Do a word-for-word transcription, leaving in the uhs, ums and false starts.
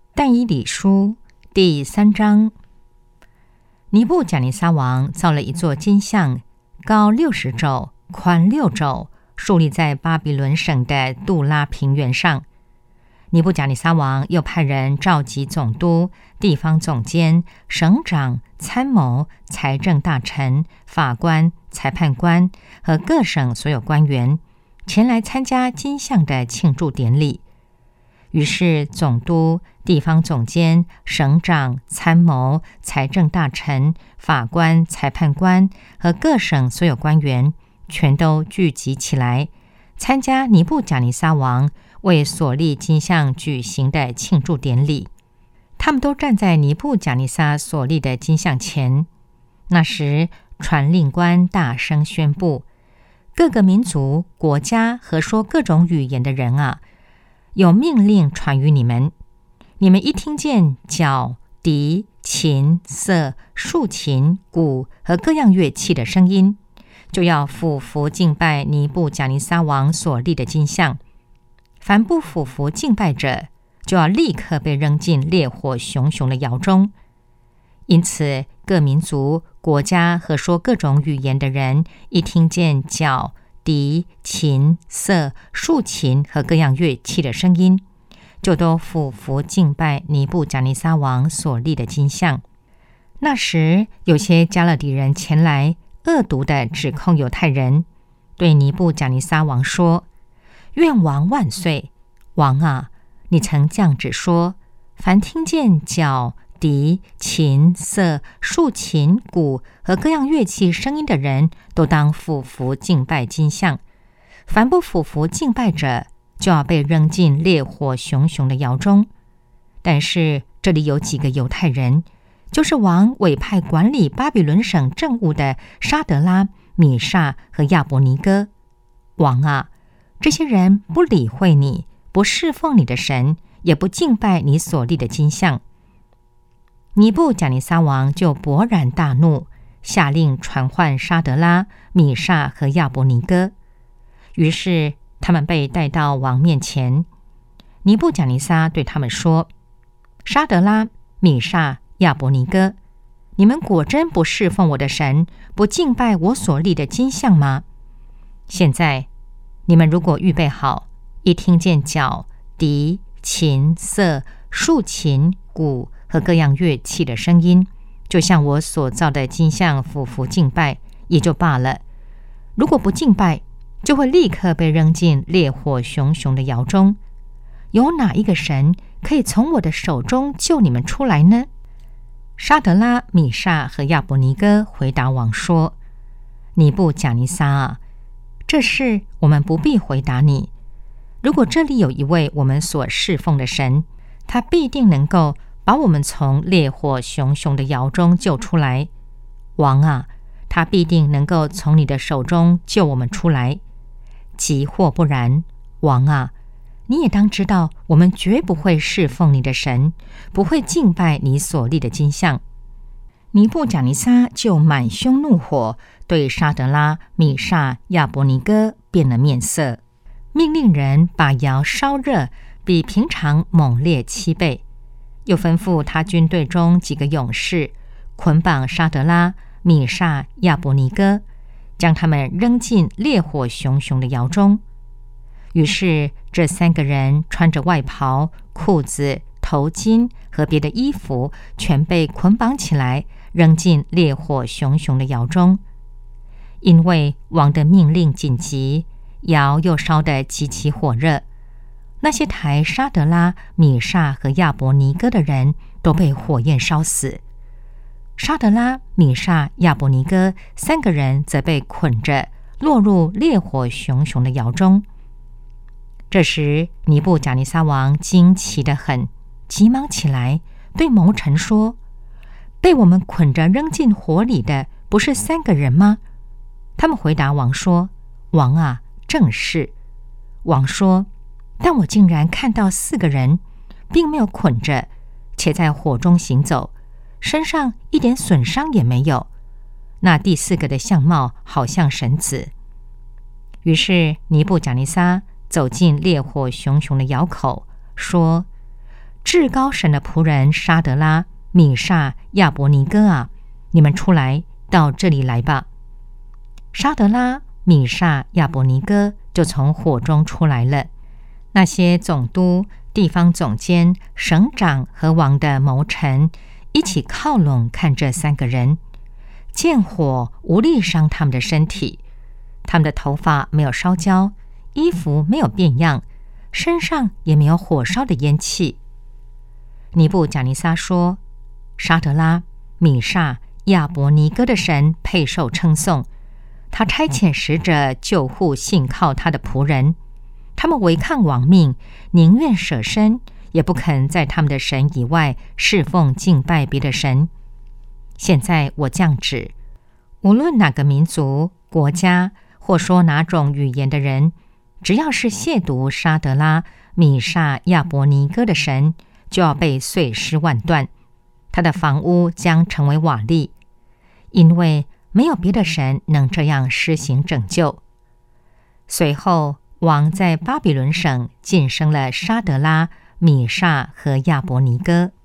但以理书第三章。尼布甲尼撒王造了一座金像，高六十肘，宽六肘，竖立在巴比伦省的杜拉平原上。尼布甲尼撒王又派人召集总督、地方总监、省长、参谋、财政大臣、法官、裁判官和各省所有官员前来参加金像的庆祝典礼。于是总督、地方总监、省长、参谋、财政大臣、法官、裁判官和各省所有官员全都聚集起来，参加尼布甲尼撒王为所立金像举行的庆祝典礼。他们都站在尼布甲尼撒所立的金像前。那时传令官大声宣布：各个民族、国家和说各种语言的人啊，有命令传于你们，你们一听见角、笛、琴、瑟、竖琴、鼓和各样乐器的声音，就要俯伏敬拜尼布甲尼撒王所立的金像。凡不俯伏敬拜者，就要立刻被扔进烈火熊熊的窑中。因此各民族、国家和说各种语言的人一听见角、笛、琴、瑟、竖琴和各样乐器的声音，就都俯伏敬拜尼布甲尼撒王所立的金像。那时有些加勒底人前来，恶毒地指控犹太人，对尼布甲尼撒王说：愿王万岁！王啊，你曾降旨说，凡听见角、笛、琴、瑟、竖琴、鼓和各样乐器声音的人，都当俯伏敬拜金像。凡不俯伏敬拜者，就要被扔进烈火熊熊的窑中。但是这里有几个犹太人，就是王委派管理巴比伦省政务的沙德拉、米煞和亚伯尼哥。王啊，这些人不理会你，不侍奉你的神，也不敬拜你所立的金像。尼布甲尼撒王就勃然大怒，下令传唤沙德拉、米煞和亚伯尼哥。于是他们被带到王面前。尼布甲尼撒对他们说：沙德拉、米煞、亚伯尼哥，你们果真不侍奉我的神，不敬拜我所立的金像吗？现在你们如果预备好，一听见角、笛、琴、瑟、竖琴、鼓和各样乐器的声音，就像我所造的金像俯伏敬拜，也就罢了。如果不敬拜，就会立刻被扔进烈火熊熊的窑中。有哪一个神可以从我的手中救你们出来呢？沙德拉、米煞和亚伯尼哥回答王说：尼布甲尼撒啊，这事我们不必回答你。如果这里有一位我们所侍奉的神，他必定能够把我们从烈火熊熊的窑中救出来。王啊，他必定能够从你的手中救我们出来。即或不然，王啊，你也当知道，我们绝不会侍奉你的神，不会敬拜你所立的金像。尼布甲尼撒就满胸怒火，对沙德拉、米煞、亚伯尼哥变了面色，命令人把窑烧热，比平常猛烈七倍。又吩咐他军队中几个勇士捆绑沙德拉、米煞、亚伯尼哥，将他们扔进烈火熊熊的窑中。于是这三个人穿着外袍、裤子、头巾和别的衣服，全被捆绑起来，扔进烈火熊熊的窑中。因为王的命令紧急，窑又烧得极其火热，那些抬沙德拉、米煞和亚伯尼哥的人都被火焰烧死。沙德拉、米煞、亚伯尼哥三个人则被捆着，落入烈火熊熊的窑中。这时尼布甲尼撒王惊奇得很，急忙起来对谋臣说：被我们捆着扔进火里的不是三个人吗？他们回答王说：王啊，正是。王说：但我竟然看到四个人，并没有捆着，且在火中行走，身上一点损伤也没有。那第四个的相貌好像神子。于是尼布甲尼撒走进烈火熊熊的窑口，说： 至高神的仆人沙德拉、米煞、亚伯尼哥啊，你们出来，到这里来吧。”沙德拉、米煞、亚伯尼哥就从火中出来了。那些总督、地方总监、省长和王的谋臣一起靠拢看这三个人，见火无力伤他们的身体，他们的头发没有烧焦，衣服没有变样，身上也没有火烧的烟气。尼布甲尼撒说：“沙德拉、米煞、亚伯尼哥的神配受称颂，他差遣使者救护信靠他的仆人，他们违抗王命，宁愿舍身，也不肯在他们的神以外侍奉敬拜别的神。现在我降旨，无论哪个民族、国家或说哪种语言的人，只要是亵渎沙德拉、米煞、亚伯尼哥的神，就要被碎尸万段，他的房屋将成为瓦砾，因为没有别的神能这样施行拯救。”随后，王在巴比伦省晋升了沙德拉、米煞和亚伯尼哥。